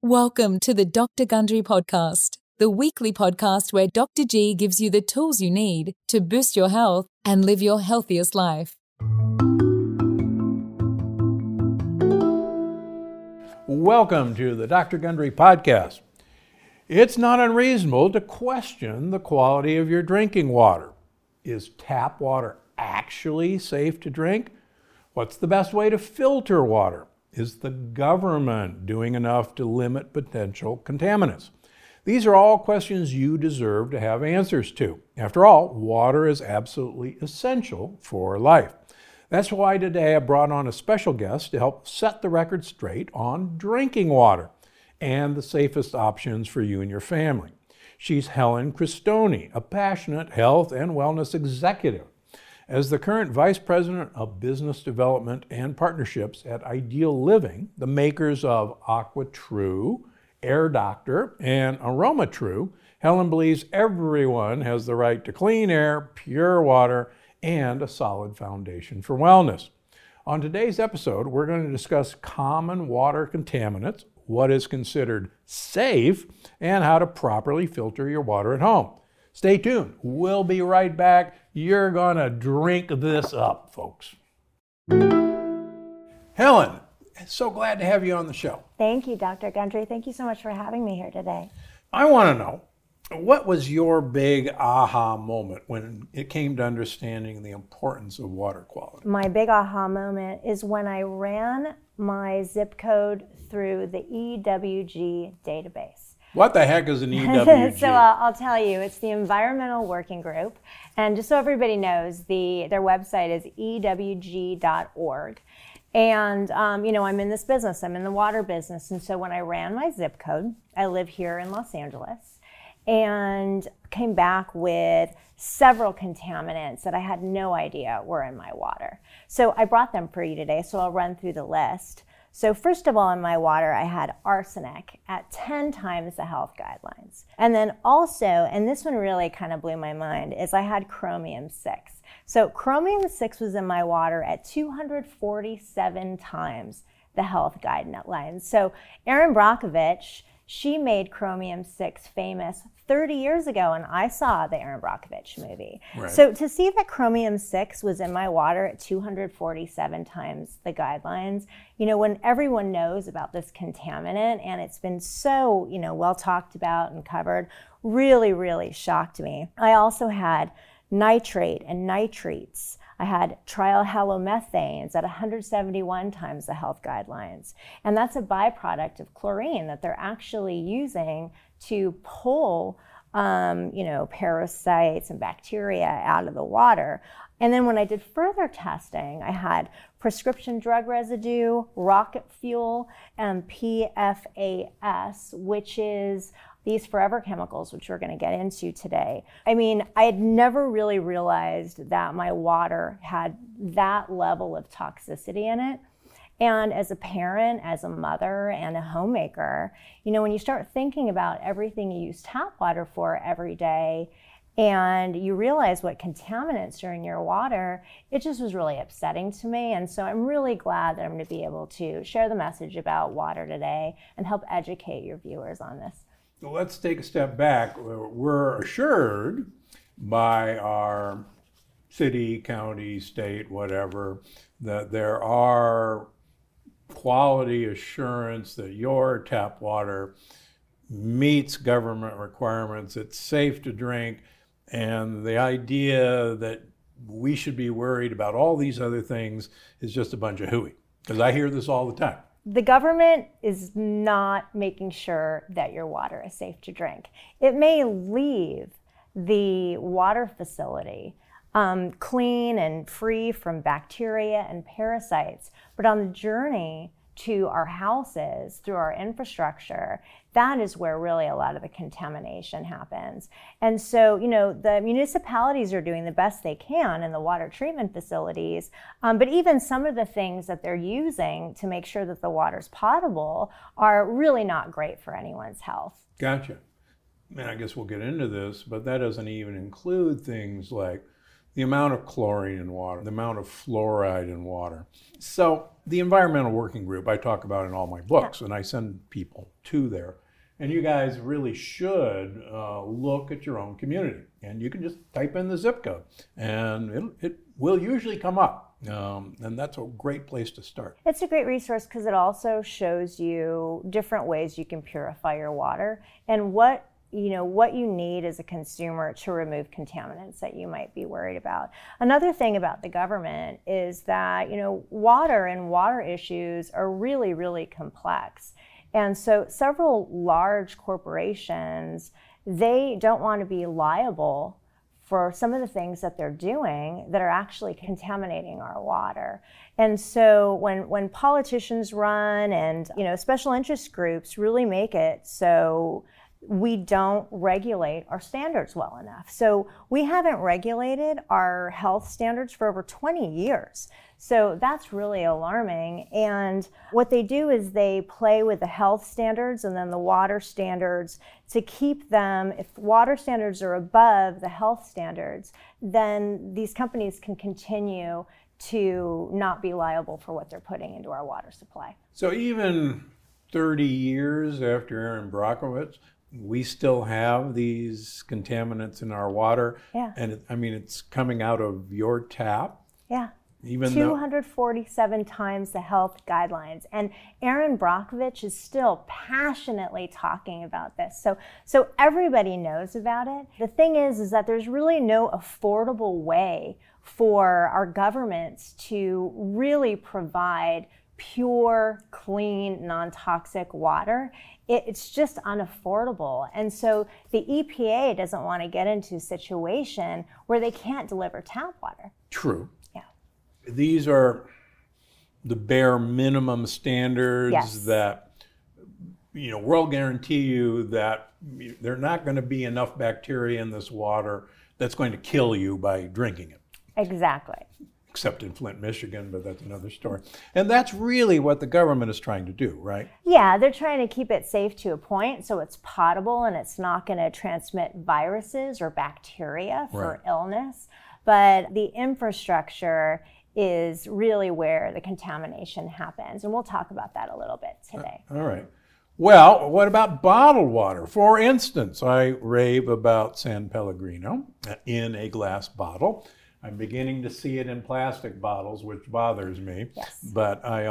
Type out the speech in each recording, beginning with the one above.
Welcome to the Dr. Gundry Podcast, the weekly podcast where Dr. G gives you the tools you need to boost your health and live your healthiest life. Welcome to the Dr. Gundry Podcast. It's not unreasonable to question the quality of your drinking water. Is tap water actually safe to drink? What's the best way to filter water? Is the government doing enough to limit potential contaminants? These are all questions you deserve to have answers to. After all, water is absolutely essential for life. That's why today I brought on a special guest to help set the record straight on drinking water and the safest options for you and your family. She's Helen Cristoni, a passionate health and wellness executive. As the current Vice President of Business Development and Partnerships at Ideal Living, the makers of AquaTrue, Air Doctor, and AromaTrue, Helen believes everyone has the right to clean air, pure water, and a solid foundation for wellness. On today's episode, we're going to discuss common water contaminants, what is considered safe, and how to properly filter your water at home. Stay tuned. We'll be right back. You're going to drink this up, folks. Helen, so glad to have you on the show. Thank you, Dr. Gundry. Thank you so much for having me here today. I want to know, what was your big aha moment when it came to understanding the importance of water quality? My big aha moment is when I ran my zip code through the EWG database. What the heck is an EWG? So I'll tell you, it's the Environmental Working Group. And just so everybody knows, their website is ewg.org. And, I'm in this business. I'm in the water business. And so when I ran my zip code, I live here in Los Angeles, and came back with several contaminants that I had no idea were in my water. So I brought them for you today, so I'll run through the list. So first of all, in my water, I had arsenic at 10 times the health guidelines. And then also, and this one really kind of blew my mind, is I had chromium-6. So chromium-6 was in my water at 247 times the health guidelines. So Erin Brockovich, she made chromium-6 famous 30 years ago, and I saw the Erin Brockovich movie. Right. So to see that chromium-6 was in my water at 247 times the guidelines, when everyone knows about this contaminant and it's been so, well talked about and covered, really, really shocked me. I also had nitrate and nitrates. I had trialhalomethanes at 171 times the health guidelines. And that's a byproduct of chlorine that they're actually using to pull, parasites and bacteria out of the water. And then when I did further testing, I had prescription drug residue, rocket fuel, and PFAS, which is these forever chemicals, which we're going to get into today. I mean, I had never really realized that my water had that level of toxicity in it. And as a parent, as a mother, and a homemaker, when you start thinking about everything you use tap water for every day, and you realize what contaminants are in your water, it just was really upsetting to me. And so I'm really glad that I'm going to be able to share the message about water today and help educate your viewers on this. Well, let's take a step back. We're assured by our city, county, state, whatever, that there are quality assurance that your tap water meets government requirements, it's safe to drink, and the idea that we should be worried about all these other things is just a bunch of hooey, because I hear this all the time. The government is not making sure that your water is safe to drink. It may leave the water facility clean and free from bacteria and parasites, but on the journey to our houses, through our infrastructure, that is where really a lot of the contamination happens. And so, the municipalities are doing the best they can in the water treatment facilities, but even some of the things that they're using to make sure that the water's potable are really not great for anyone's health. Gotcha. And I guess we'll get into this, but that doesn't even include things like the amount of chlorine in water, the amount of fluoride in water. So The Environmental Working Group I talk about in all my books, and I send people to there. And you guys really should look at your own community. And you can just type in the zip code, and it will usually come up. And that's a great place to start. It's a great resource because it also shows you different ways you can purify your water and what you need as a consumer to remove contaminants that you might be worried about. Another thing about the government is that, water and water issues are really, really complex. And so several large corporations, they don't want to be liable for some of the things that they're doing that are actually contaminating our water. And so when politicians run and, special interest groups really make it so we don't regulate our standards well enough. So we haven't regulated our health standards for over 20 years. So that's really alarming. And what they do is they play with the health standards and then the water standards to keep them, if water standards are above the health standards, then these companies can continue to not be liable for what they're putting into our water supply. So even 30 years after Erin Brockovich, we still have these contaminants in our water. Yeah. And it's coming out of your tap. Yeah. Even 247 times the health guidelines. And Erin Brockovich is still passionately talking about this. So everybody knows about it. The thing is that there's really no affordable way for our governments to really provide pure, clean, non-toxic water. It's just unaffordable. And so the EPA doesn't want to get into a situation where they can't deliver tap water. True. Yeah. These are the bare minimum standards. Yes. That, we'll guarantee you that there are not going to be enough bacteria in this water that's going to kill you by drinking it. Exactly. Except in Flint, Michigan, but that's another story. And that's really what the government is trying to do, right? Yeah, they're trying to keep it safe to a point so it's potable and it's not going to transmit viruses or bacteria for illness. But the infrastructure is really where the contamination happens. And we'll talk about that a little bit today. All right. Well, what about bottled water? For instance, I rave about San Pellegrino in a glass bottle. I'm beginning to see it in plastic bottles, which bothers me. Yes. But I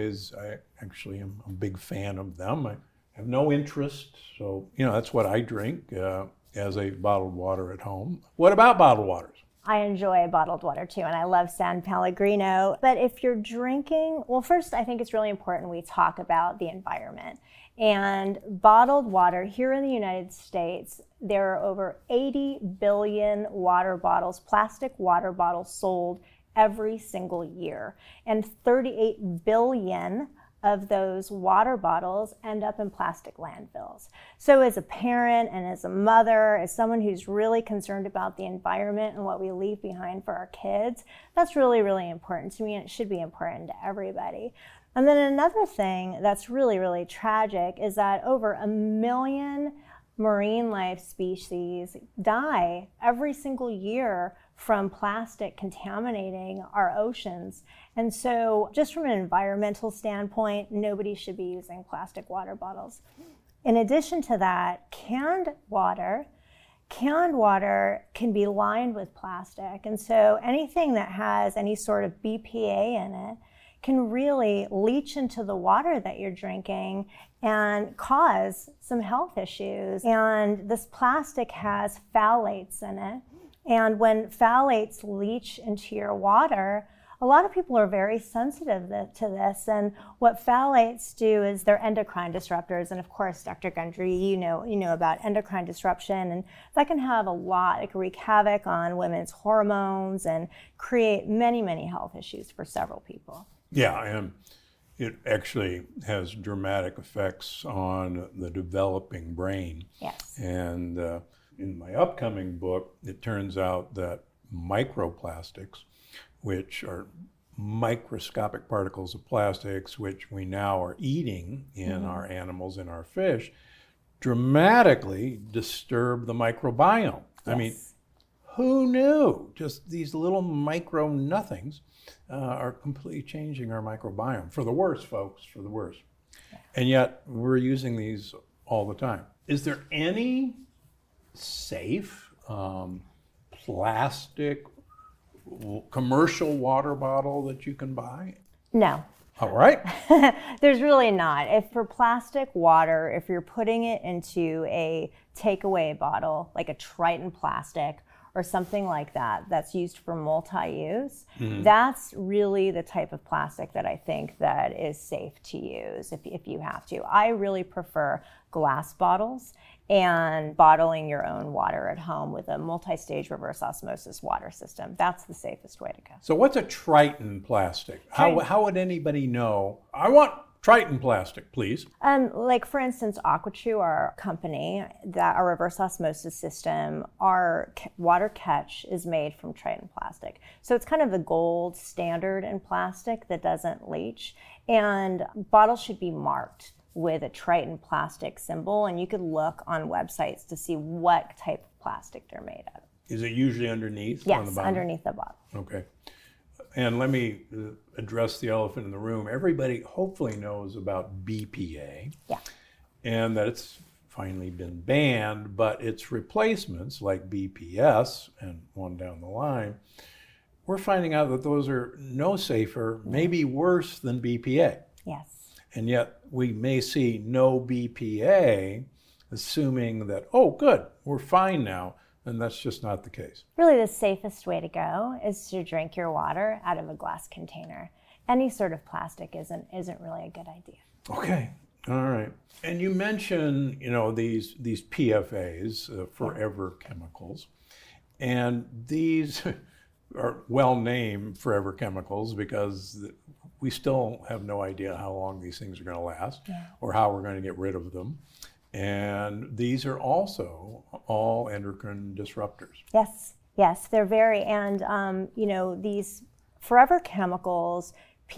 actually am a big fan of them. I have no interest, so that's what I drink as a bottled water at home. What about bottled waters? I enjoy bottled water too, and I love San Pellegrino. But if you're drinking, well, first, I think it's really important we talk about the environment. And bottled water here in the United States, there are over 80 billion water bottles, plastic water bottles sold every single year. And 38 billion of those water bottles end up in plastic landfills. So as a parent and as a mother, as someone who's really concerned about the environment and what we leave behind for our kids, that's really, really important to me, and it should be important to everybody. And then another thing that's really, really tragic is that over 1 million marine life species die every single year from plastic contaminating our oceans. And so just from an environmental standpoint, nobody should be using plastic water bottles. In addition to that, canned water can be lined with plastic. And so anything that has any sort of BPA in it can really leach into the water that you're drinking and cause some health issues. And this plastic has phthalates in it. And when phthalates leach into your water, a lot of people are very sensitive to this. And what phthalates do is they're endocrine disruptors. And of course, Dr. Gundry, you know about endocrine disruption, and that can have it can wreak havoc on women's hormones and create many, many health issues for several people. Yeah, and it actually has dramatic effects on the developing brain. Yes. And in my upcoming book, it turns out that microplastics, which are microscopic particles of plastics, which we now are eating in our animals, in our fish, dramatically disturb the microbiome. Yes. I mean, who knew? Just these little micro nothings are completely changing our microbiome. For the worse, folks, for the worse. And yet, we're using these all the time. Is there any safe plastic commercial water bottle that you can buy? No. All right. There's really not. If for plastic water, if you're putting it into a takeaway bottle, like a Triton plastic or something like that, that's used for multi-use, that's really the type of plastic that I think that is safe to use if you have to. I really prefer glass bottles and bottling your own water at home with a multi-stage reverse osmosis water system. That's the safest way to go. So what's a Triton plastic? How would anybody know? I want Triton plastic, please. Like for instance, AquaTrue, our company, that our reverse osmosis system, our water catch is made from Triton plastic. So it's kind of the gold standard in plastic that doesn't leach. And bottles should be marked with a Triton plastic symbol, and you could look on websites to see what type of plastic they're made of. Is it usually underneath? Yes, on the bottom? underneath the bottle. Okay. And let me address the elephant in the room. Everybody hopefully knows about BPA. Yeah. And that it's finally been banned, but its replacements like BPS and one down the line, we're finding out that those are no safer, maybe worse than BPA. Yes. And yet we may see no BPA, assuming that, oh, good, we're fine now. And that's just not the case. Really, the safest way to go is to drink your water out of a glass container. Any sort of plastic isn't really a good idea. Okay, all right. And you mentioned, these PFAs, forever chemicals, and these are well named forever chemicals because we still have no idea how long these things are going to last or how we're going to get rid of them. And these are also all endocrine disruptors. Yes, they're very, and these forever chemicals,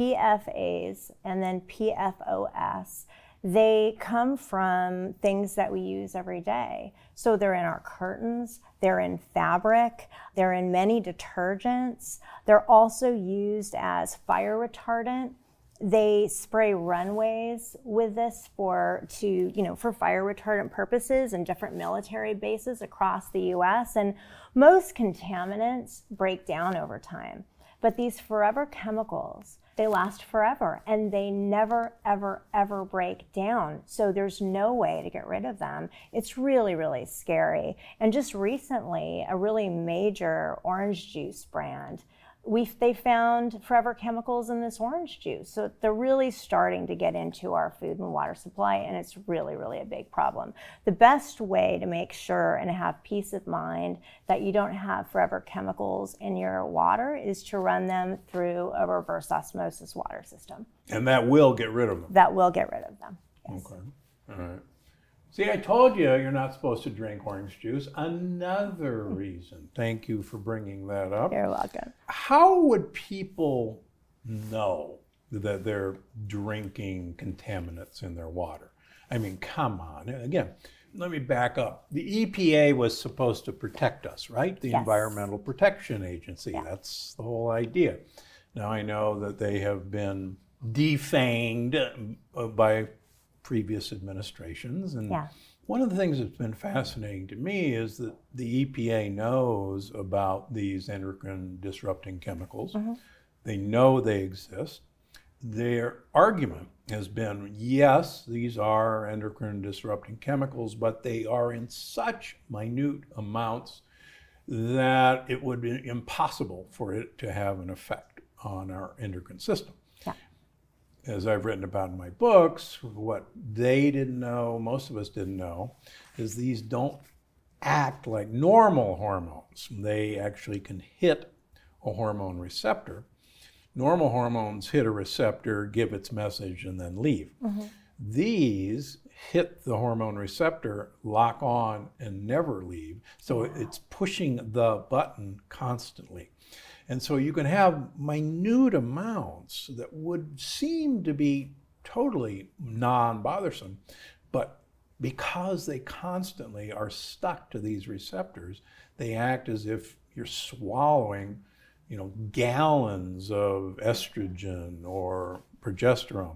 PFAs and then PFOS, they come from things that we use every day. So they're in our curtains, they're in fabric, they're in many detergents. They're also used as fire retardant. They spray runways with this for fire retardant purposes and different military bases across the US. And most contaminants break down over time. But these forever chemicals, they last forever and they never, ever, ever break down. So there's no way to get rid of them. It's really, really scary. And just recently, a really major orange juice brand, they found forever chemicals in this orange juice. So they're really starting to get into our food and water supply, and it's really, really a big problem. The best way to make sure and have peace of mind that you don't have forever chemicals in your water is to run them through a reverse osmosis water system. And that will get rid of them? That will get rid of them, yes. Okay, all right. See, I told you you're not supposed to drink orange juice. Another reason. Thank you for bringing that up. You're welcome. How would people know that they're drinking contaminants in their water? I mean, come on. Again, let me back up. The EPA was supposed to protect us, right? The Environmental Protection Agency. Yeah. That's the whole idea. Now, I know that they have been defanged by previous administrations. And one of the things that's been fascinating to me is that the EPA knows about these endocrine disrupting chemicals. Mm-hmm. They know they exist. Their argument has been, yes, these are endocrine disrupting chemicals, but they are in such minute amounts that it would be impossible for it to have an effect on our endocrine system. As I've written about in my books, what they didn't know, most of us didn't know, is these don't act like normal hormones. They actually can hit a hormone receptor. Normal hormones hit a receptor, give its message, and then leave. Mm-hmm. These hit the hormone receptor, lock on, and never leave. So it's pushing the button constantly. And so you can have minute amounts that would seem to be totally non-bothersome, but because they constantly are stuck to these receptors, they act as if you're swallowing gallons of estrogen or progesterone.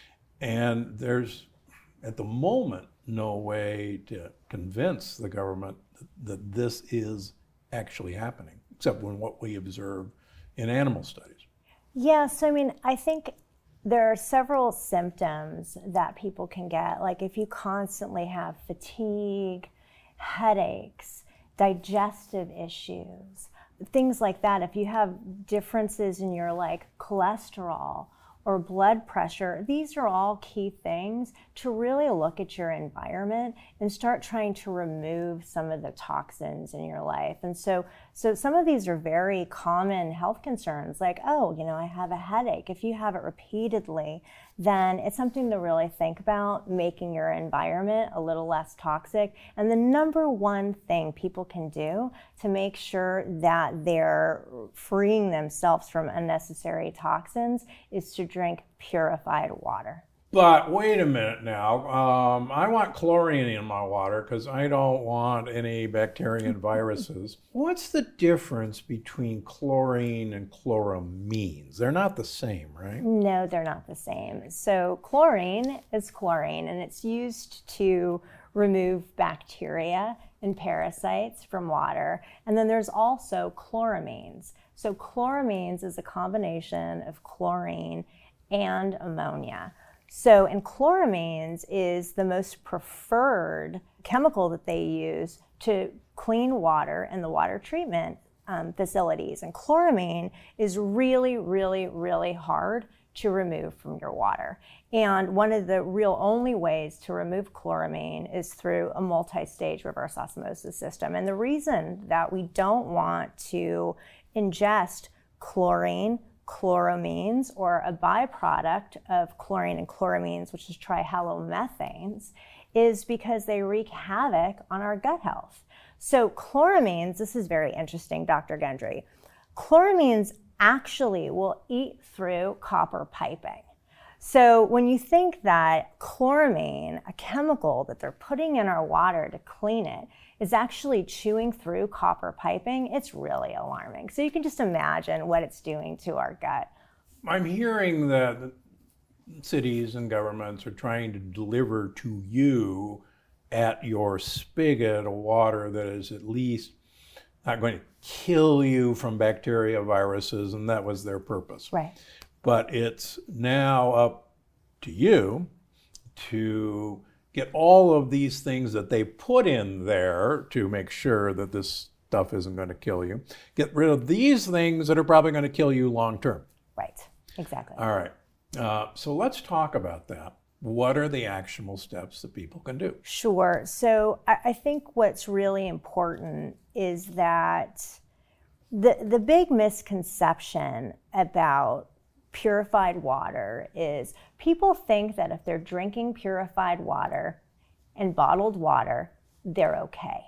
And there's, at the moment, no way to convince the government that this is actually happening, except when what we observe in animal studies. Yes, I think there are several symptoms that people can get. Like if you constantly have fatigue, headaches, digestive issues, things like that. If you have differences in your cholesterol or blood pressure, these are all key things to really look at your environment and start trying to remove some of the toxins in your life. And so some of these are very common health concerns, like, I have a headache. If you have it repeatedly, then it's something to really think about, making your environment a little less toxic. And the number one thing people can do to make sure that they're freeing themselves from unnecessary toxins is to drink purified water. But wait a minute now. I want chlorine in my water because I don't want any bacteria and viruses. What's the difference between chlorine and chloramines? They're not the same, right? No, they're not the same. So chlorine is chlorine, and it's used to remove bacteria and parasites from water. And then there's also chloramines. So chloramines is a combination of chlorine and ammonia. And chloramines is the most preferred chemical that they use to clean water in the water treatment facilities. And chloramine is really, really, really hard to remove from your water. And one of the real only ways to remove chloramine is through a multi-stage reverse osmosis system. And the reason that we don't want to ingest chlorine, chloramines, or a byproduct of chlorine and chloramines, which is trihalomethanes, is because they wreak havoc on our gut health. So chloramines, this is very interesting, Dr. Gundry. Chloramines actually will eat through copper piping. So when you think that chloramine, a chemical that they're putting in our water to clean it, is actually chewing through copper piping, it's really alarming. So you can just imagine what it's doing to our gut. I'm hearing that cities and governments are trying to deliver to you at your spigot a water that is at least not going to kill you from bacteria, viruses, and that was their purpose. Right. But it's now up to you to get all of these things that they put in there to make sure that this stuff isn't going to kill you. Get rid of these things that are probably going to kill you long term. Right, exactly. All right. So let's talk about that. What are the actionable steps that people can do? Sure. So I think what's really important is that the big misconception about purified water is people think that if they're drinking purified water and bottled water, they're okay.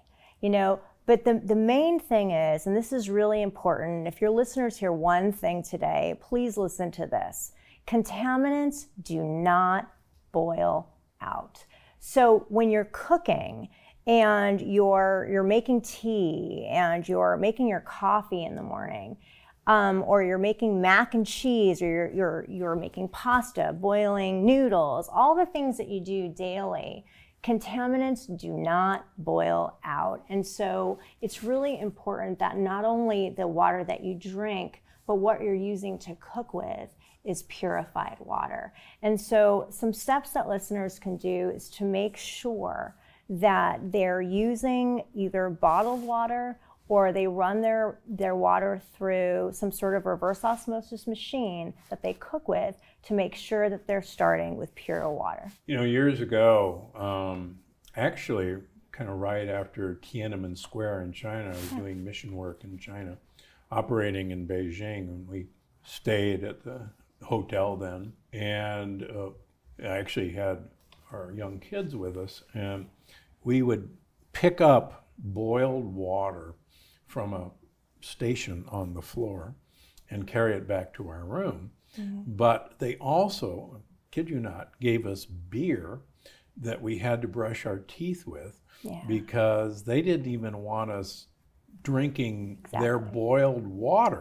But the main thing is, and this is really important, if your listeners hear one thing today, please listen to this. Contaminants do not boil out. So when you're cooking and you're making tea and you're making your coffee in the morning, or you're making mac and cheese, or you're making pasta, boiling noodles, all the things that you do daily, contaminants do not boil out. And so it's really important that not only the water that you drink, but what you're using to cook with is purified water. And so some steps that listeners can do is to make sure that they're using either bottled water or they run their water through some sort of reverse osmosis machine that they cook with to make sure that they're starting with pure water. Years ago, actually kind of right after Tiananmen Square in China, I was doing mission work in China, operating in Beijing, and we stayed at the hotel then, and I actually had our young kids with us, and we would pick up boiled water from a station on the floor and carry it back to our room. Mm-hmm. But they also, kid you not, gave us beer that we had to brush our teeth with, because they didn't even want us drinking their boiled water.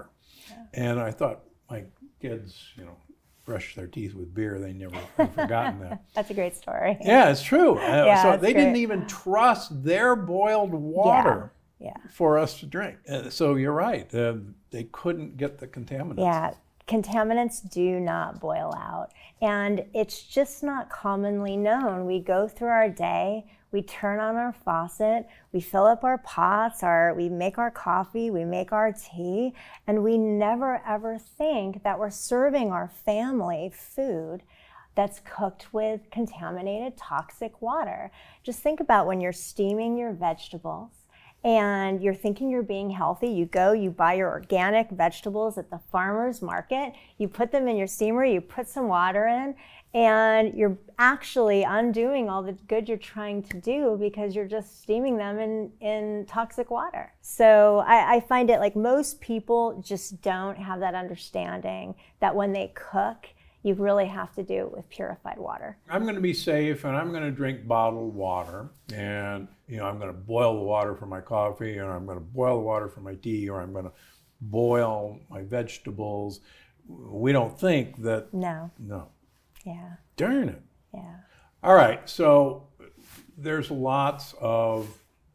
And I thought, my kids, brush their teeth with beer. They never have forgotten that. That's a great story. Yeah, it's true. So they great. didn't even trust their boiled water for us to drink. So you're right. They couldn't get the contaminants. Yeah, contaminants do not boil out. And it's just not commonly known. We go through our day, we turn on our faucet, we fill up our pots, we make our coffee, we make our tea, and we never ever think that we're serving our family food that's cooked with contaminated toxic water. Just think about when you're steaming your vegetables and you're thinking you're being healthy. You go, you buy your organic vegetables at the farmer's market, you put them in your steamer, you put some water in, and you're actually undoing all the good you're trying to do because you're just steaming them in toxic water. So I find it like most people just don't have that understanding that when they cook, you really have to do it with purified water. I'm going to be safe and I'm going to drink bottled water, and I'm going to boil the water for my coffee, or I'm going to boil the water for my tea, or I'm going to boil my vegetables. We don't think that. No. Yeah. Darn it. Yeah. All right. So there's lots of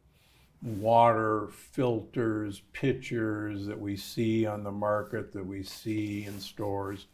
water filters, pitchers that we see on the market, that we see in stores.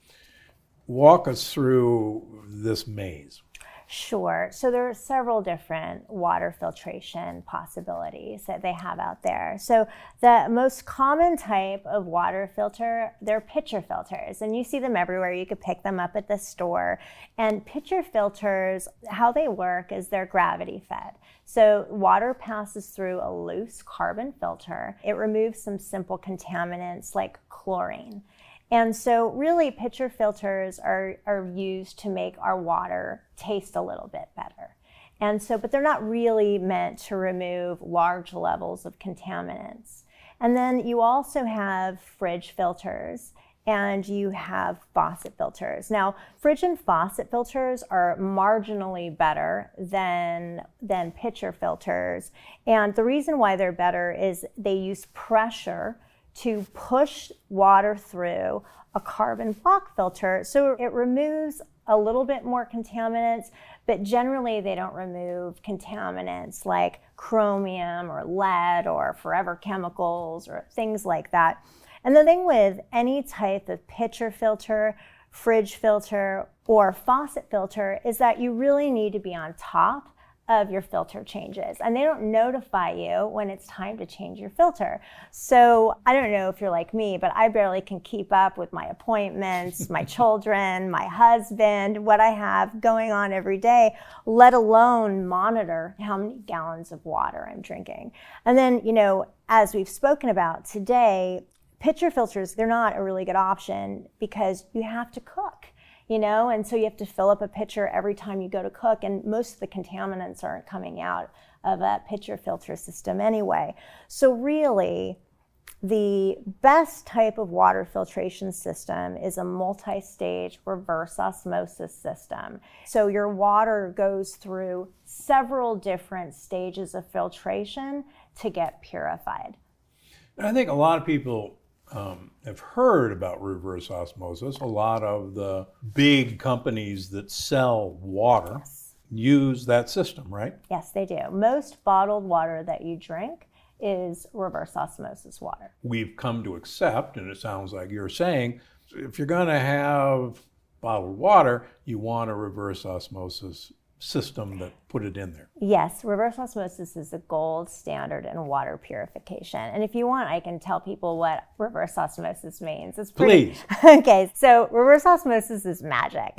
Walk us through this maze. Sure. So there are several different water filtration possibilities that they have out there. So the most common type of water filter, they're pitcher filters, and you see them everywhere. You could pick them up at the store. And pitcher filters, how they work is they're gravity fed. So water passes through a loose carbon filter. It removes some simple contaminants like chlorine. And so really pitcher filters are used to make our water taste a little bit better. And so, but they're not really meant to remove large levels of contaminants. And then you also have fridge filters and you have faucet filters. Now, fridge and faucet filters are marginally better than pitcher filters. And the reason why they're better is they use pressure to push water through a carbon block filter. So it removes a little bit more contaminants, but generally they don't remove contaminants like chromium or lead or forever chemicals or things like that. And the thing with any type of pitcher filter, fridge filter, or faucet filter is that you really need to be on top of your filter changes, and they don't notify you when it's time to change your filter. So I don't know if you're like me, but I barely can keep up with my appointments, my children, my husband, what I have going on every day, let alone monitor how many gallons of water I'm drinking. And then, as we've spoken about today, pitcher filters, they're not a really good option because you have to cook. And so you have to fill up a pitcher every time you go to cook, and most of the contaminants aren't coming out of that pitcher filter system anyway. So really, the best type of water filtration system is a multi-stage reverse osmosis system. So your water goes through several different stages of filtration to get purified. I think a lot of people have heard about reverse osmosis. A lot of the big companies that sell water use that system, right? Yes, they do. Most bottled water that you drink is reverse osmosis water. We've come to accept, and it sounds like you're saying, if you're going to have bottled water, you want a reverse osmosis system that put it in there. Yes, reverse osmosis is the gold standard in water purification. And if you want, I can tell people what reverse osmosis means. It's pretty... Please. Okay, so reverse osmosis is magic,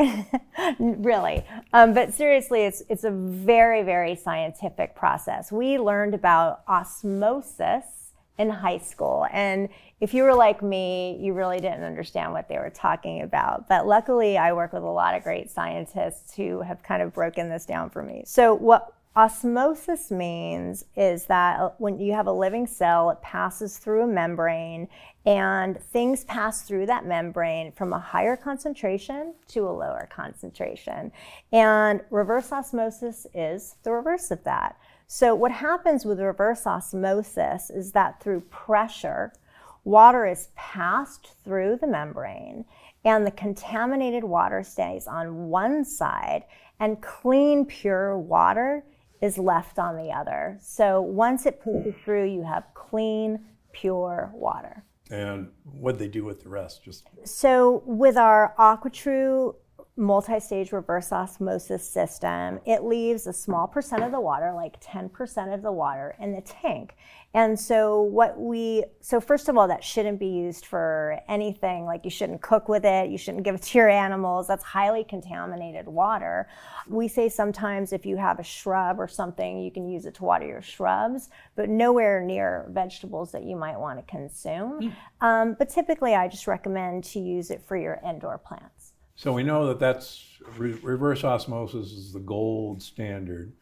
really. But seriously, it's a very, very scientific process. We learned about osmosis in high school. And if you were like me, you really didn't understand what they were talking about. But luckily, I work with a lot of great scientists who have kind of broken this down for me. So what osmosis means is that when you have a living cell, it passes through a membrane, and things pass through that membrane from a higher concentration to a lower concentration. And reverse osmosis is the reverse of that. So what happens with reverse osmosis is that through pressure, water is passed through the membrane and the contaminated water stays on one side and clean, pure water is left on the other. So once it pushes through, you have clean, pure water. And what they do with the rest? So with our AquaTrue multi-stage reverse osmosis system, it leaves a small percent of the water, like 10% of the water, in the tank. And so first of all, that shouldn't be used for anything. Like, you shouldn't cook with it, you shouldn't give it to your animals. That's highly contaminated water. We say sometimes if you have a shrub or something, you can use it to water your shrubs, but nowhere near vegetables that you might want to consume. But typically I just recommend to use it for your indoor plants. So we know that's reverse osmosis is the gold standard.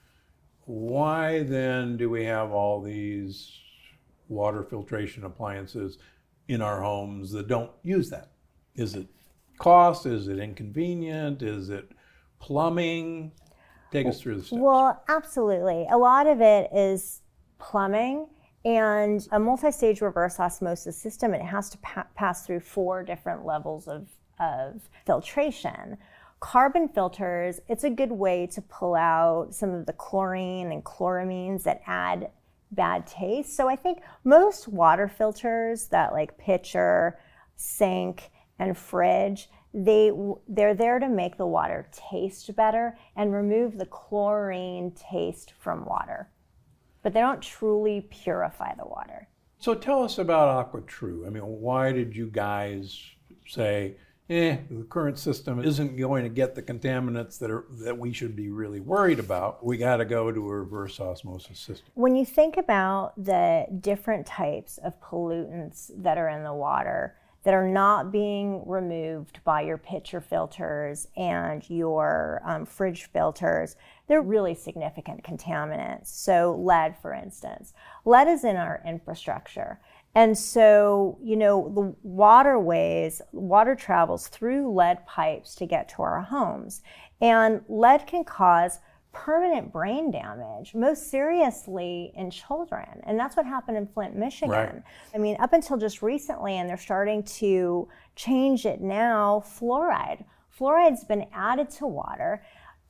Why then do we have all these water filtration appliances in our homes that don't use that? Is it cost? Is it inconvenient? Is it plumbing? Take us through the steps. Well, absolutely. A lot of it is plumbing. And a multi-stage reverse osmosis system, it has to pass through 4 different levels of filtration. Carbon filters, it's a good way to pull out some of the chlorine and chloramines that add bad taste. So I think most water filters that, like pitcher, sink, and fridge, they're there to make the water taste better and remove the chlorine taste from water. But they don't truly purify the water. So tell us about AquaTrue. I mean, why did you guys say, the current system isn't going to get the contaminants that we should be really worried about. We got to go to a reverse osmosis system. When you think about the different types of pollutants that are in the water that are not being removed by your pitcher filters and your fridge filters, they're really significant contaminants. So lead, for instance. Lead is in our infrastructure. And so, the waterways, water travels through lead pipes to get to our homes. And lead can cause permanent brain damage, most seriously in children. And that's what happened in Flint, Michigan. Right. I mean, up until just recently, and they're starting to change it now, fluoride. Fluoride's been added to water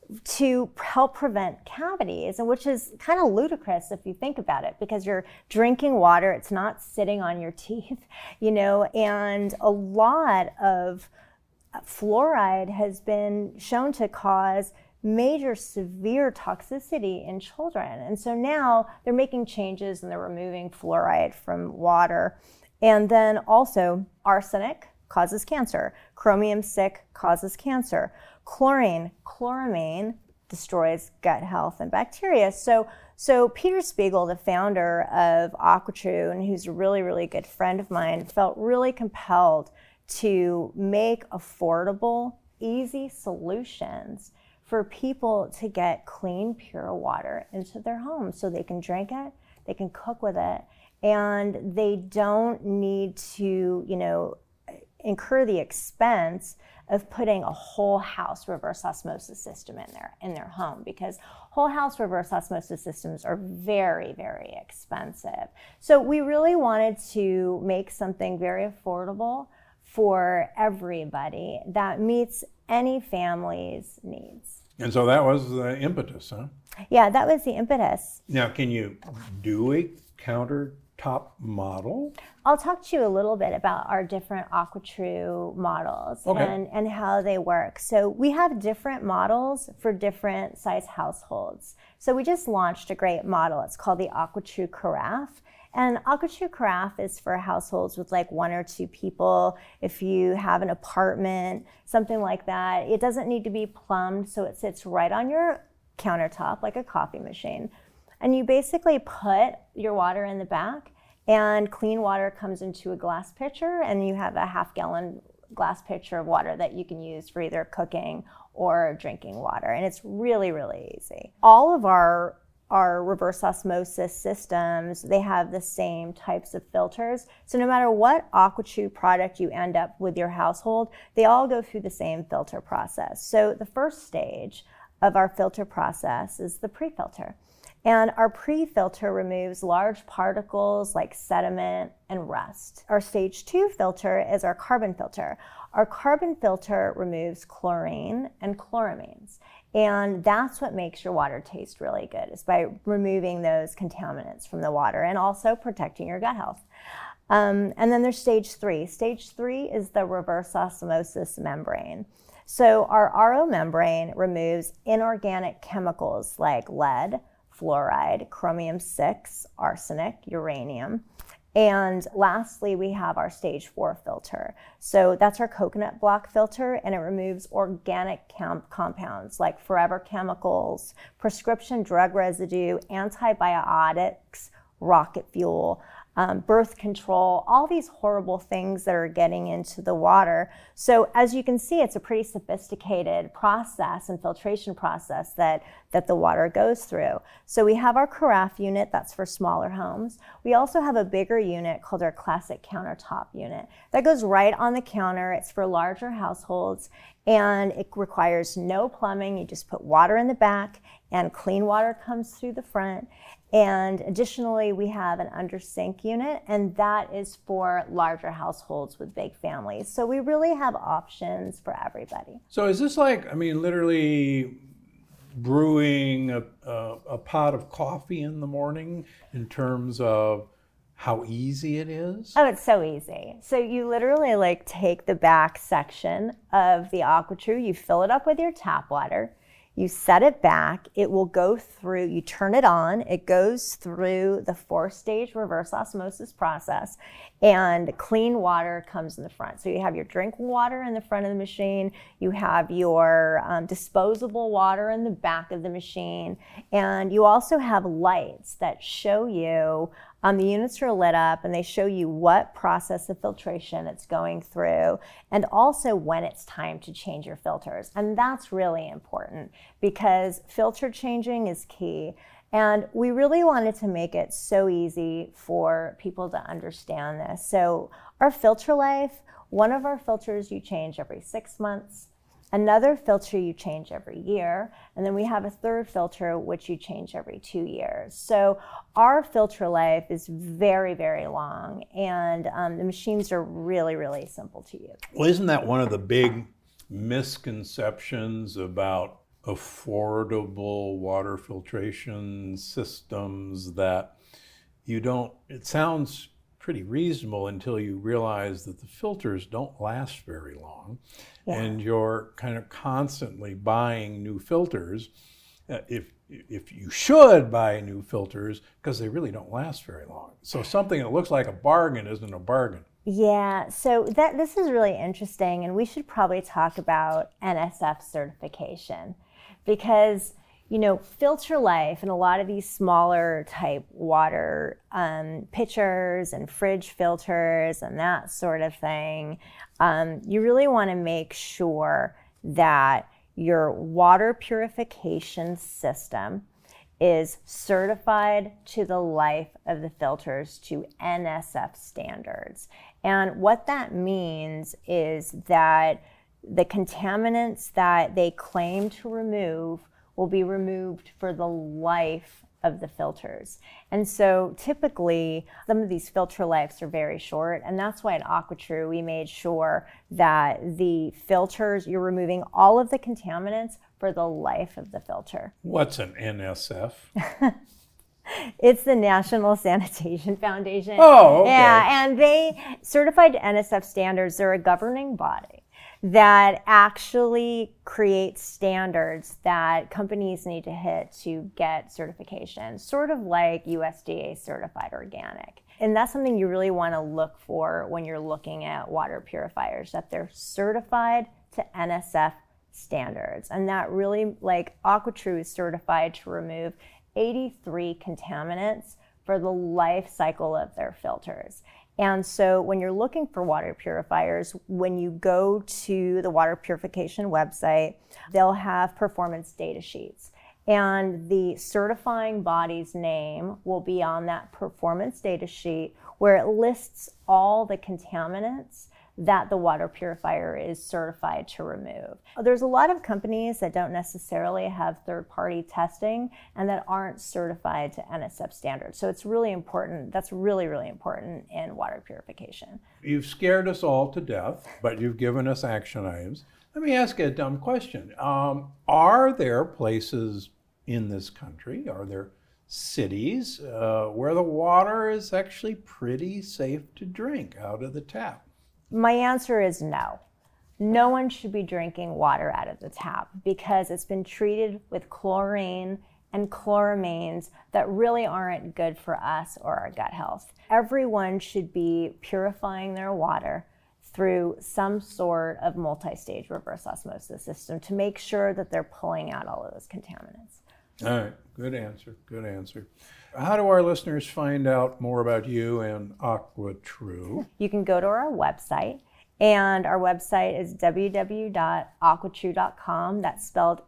to help prevent cavities, and which is kind of ludicrous if you think about it, because you're drinking water, it's not sitting on your teeth, and a lot of fluoride has been shown to cause major severe toxicity in children. And so now they're making changes and they're removing fluoride from water. And then also arsenic causes cancer. Chromium-6 causes cancer. Chloramine destroys gut health and bacteria. So Peter Spiegel, the founder of AquaTrue, and who's a really, really good friend of mine, felt really compelled to make affordable, easy solutions for people to get clean, pure water into their homes so they can drink it, they can cook with it, and they don't need to, incur the expense of putting a whole house reverse osmosis system in their home, because whole house reverse osmosis systems are very, very expensive. So we really wanted to make something very affordable for everybody that meets any family's needs. And so that was the impetus, huh? Yeah, that was the impetus. Now, can you do a countertop model? I'll talk to you a little bit about our different AquaTrue models. Okay. and how they work. So we have different models for different size households. So we just launched a great model. It's called the AquaTrue Carafe. And AquaTrue Carafe is for households with like 1 or 2 people. If you have an apartment, something like that, it doesn't need to be plumbed, so it sits right on your countertop like a coffee machine. And you basically put your water in the back, and clean water comes into a glass pitcher, and you have a half-gallon glass pitcher of water that you can use for either cooking or drinking water. And it's really, really easy. All of our reverse osmosis systems, they have the same types of filters. So no matter what AquaTrue product you end up with your household, they all go through the same filter process. So the first stage of our filter process is the pre-filter. And our pre-filter removes large particles like sediment and rust. Our stage 2 filter is our carbon filter. Our carbon filter removes chlorine and chloramines. And that's what makes your water taste really good, is by removing those contaminants from the water and also protecting your gut health. And then there's stage 3. Stage 3 is the reverse osmosis membrane. So our RO membrane removes inorganic chemicals like lead, fluoride, chromium-6, arsenic, uranium. And lastly, we have our stage 4 filter. So that's our coconut block filter, and it removes organic compounds like forever chemicals, prescription drug residue, antibiotics, rocket fuel, birth control, all these horrible things that are getting into the water. So as you can see, it's a pretty sophisticated process and filtration process that the water goes through. So we have our carafe unit, that's for smaller homes. We also have a bigger unit called our classic countertop unit. That goes right on the counter. It's for larger households, and it requires no plumbing. You just put water in the back, and clean water comes through the front. And additionally, we have an under sink unit, and that is for larger households with big families. So we really have options for everybody. So is this like, literally brewing a pot of coffee in the morning in terms of how easy it is? Oh, it's so easy. So you literally take the back section of the AquaTru, you fill it up with your tap water, you set it back, it will go through, you turn it on, it goes through the 4-stage reverse osmosis process, and clean water comes in the front. So you have your drinking water in the front of the machine, you have your disposable water in the back of the machine, and you also have lights that show you, the units are lit up, and they show you what process of filtration it's going through, and also when it's time to change your filters. And that's really important, because filter changing is key. And we really wanted to make it so easy for people to understand this. So our filter life, one of our filters you change every 6 months, another filter you change every year, and then we have a third filter which you change every 2 years. So our filter life is very, very long, and the machines are really, really simple to use. Well, isn't that one of the big misconceptions about affordable water filtration systems, that it sounds pretty reasonable until you realize that the filters don't last very long, and you're kind of constantly buying new filters, if you should buy new filters, because they really don't last very long. So something that looks like a bargain isn't a bargain. Yeah, so this is really interesting, and we should probably talk about NSF certification, because filter life and a lot of these smaller type water pitchers and fridge filters and that sort of thing, you really want to make sure that your water purification system is certified to the life of the filters to NSF standards. And what that means is that the contaminants that they claim to remove will be removed for the life of the filters. And so typically, some of these filter lives are very short, and that's why at AquaTru we made sure that the filters, you're removing all of the contaminants for the life of the filter. What's an NSF? It's the National Sanitation Foundation. Oh, okay. Yeah, and they certified to NSF standards. They're a governing body that actually creates standards that companies need to hit to get certification, sort of like USDA certified organic. And that's something you really want to look for when you're looking at water purifiers, that they're certified to NSF standards. And that really, AquaTru is certified to remove 83 contaminants for the life cycle of their filters. And so when you're looking for water purifiers, when you go to the water purification website, they'll have performance data sheets. And the certifying body's name will be on that performance data sheet, where it lists all the contaminants that the water purifier is certified to remove. There's a lot of companies that don't necessarily have third-party testing and that aren't certified to NSF standards. So it's really important. That's really, really important in water purification. You've scared us all to death, but you've given us action items. Let me ask you a dumb question. Are there places in this country, are there cities where the water is actually pretty safe to drink out of the tap? My answer is no. No one should be drinking water out of the tap because it's been treated with chlorine and chloramines that really aren't good for us or our gut health. Everyone should be purifying their water through some sort of multi-stage reverse osmosis system to make sure that they're pulling out all of those contaminants. All right, good answer, good answer. How do our listeners find out more about you and AquaTru? You can go to our website, and our website is www.aquatru.com. That's spelled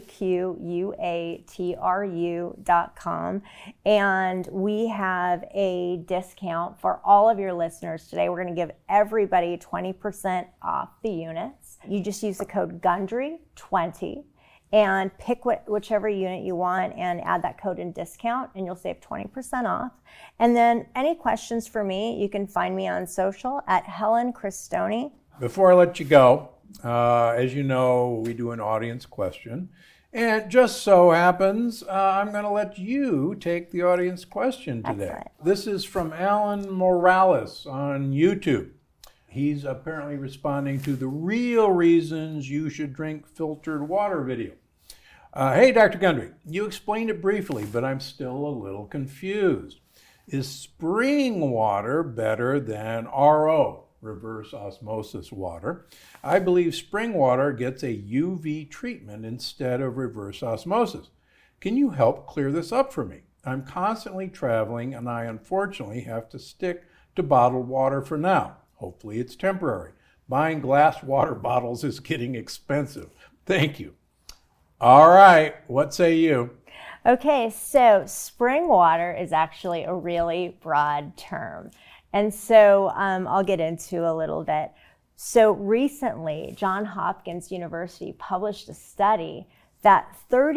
AQUATRU.com. And we have a discount for all of your listeners today. We're going to give everybody 20% off the units. You just use the code GUNDRY20. And pick whichever unit you want and add that code in discount, and you'll save 20% off. And then any questions for me, you can find me on social at Helen Cristoni. Before I let you go, as you know, we do an audience question. And just so happens, I'm going to let you take the audience question today. Excellent. This is from Alan Morales on YouTube. He's apparently responding to the real reasons you should drink filtered water video. Hey, Dr. Gundry, you explained it briefly, but I'm still a little confused. Is spring water better than RO, reverse osmosis water? I believe spring water gets a UV treatment instead of reverse osmosis. Can you help clear this up for me? I'm constantly traveling, and I unfortunately have to stick to bottled water for now. Hopefully it's temporary. Buying glass water bottles is getting expensive. Thank you. All right, what say you? Okay, so spring water is actually a really broad term. And so I'll get into a little bit. So recently, Johns Hopkins University published a study that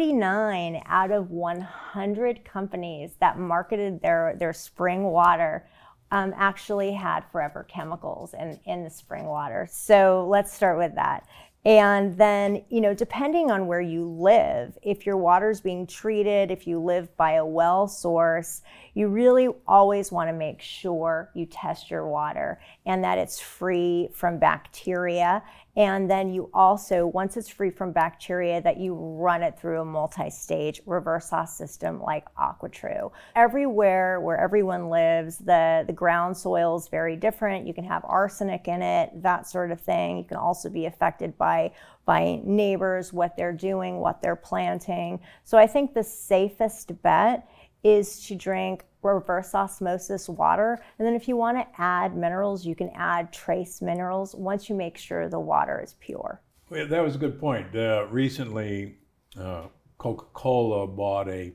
39 out of 100 companies that marketed their spring water actually had forever chemicals in the spring water. So let's start with that. And then, depending on where you live, if your water's being treated, if you live by a well source, you really always want to make sure you test your water and that it's free from bacteria. And then you also, once it's free from bacteria, that you run it through a multi-stage reverse os system like AquaTru. Everywhere where everyone lives, the ground soil is very different. You can have arsenic in it, that sort of thing. You can also be affected by neighbors, what they're doing, what they're planting. So I think the safest bet is to drink reverse osmosis water. And then if you want to add minerals, you can add trace minerals once you make sure the water is pure. Well, that was a good point. Recently, Coca-Cola bought a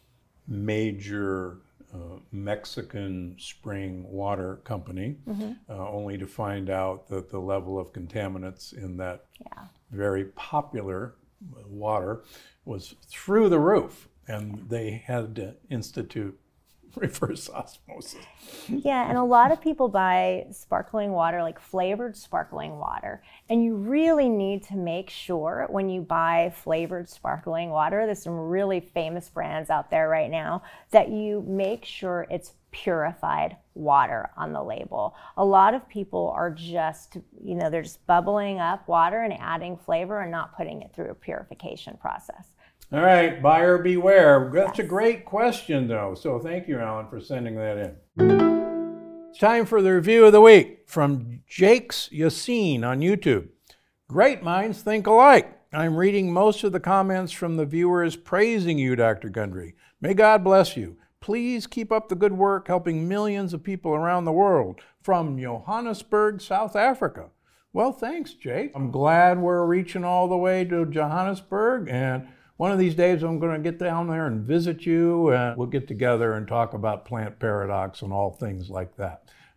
major Mexican spring water company, only to find out that the level of contaminants in that very popular water was through the roof, and they had to institute reverse osmosis. Yeah, and a lot of people buy sparkling water, like flavored sparkling water. And you really need to make sure when you buy flavored sparkling water, there's some really famous brands out there right now, that you make sure it's purified water on the label. A lot of people are just, they're just bubbling up water and adding flavor and not putting it through a purification process. All right, buyer beware. That's a great question, though. So thank you, Alan, for sending that in. It's time for the review of the week from Jakes Yassine on YouTube. Great minds think alike. I'm reading most of the comments from the viewers praising you, Dr. Gundry. May God bless you. Please keep up the good work helping millions of people around the world. From Johannesburg, South Africa. Well, thanks, Jake. I'm glad we're reaching all the way to Johannesburg, and one of these days I'm going to get down there and visit you, and we'll get together and talk about plant paradox and all things like that.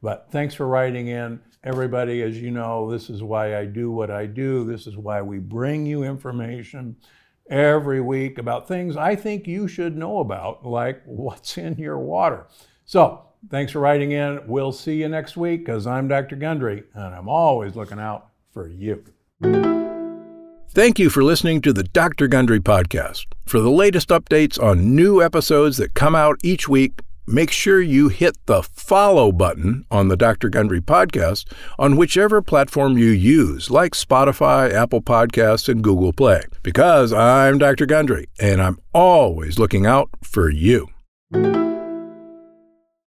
But thanks for writing in. Everybody, as you know, this is why I do what I do. This is why we bring you information every week about things I think you should know about, like what's in your water. So thanks for writing in. We'll see you next week, because I'm Dr. Gundry, and I'm always looking out for you. Thank you for listening to the Dr. Gundry Podcast. For the latest updates on new episodes that come out each week, make sure you hit the follow button on the Dr. Gundry Podcast on whichever platform you use, like Spotify, Apple Podcasts, and Google Play. Because I'm Dr. Gundry, and I'm always looking out for you.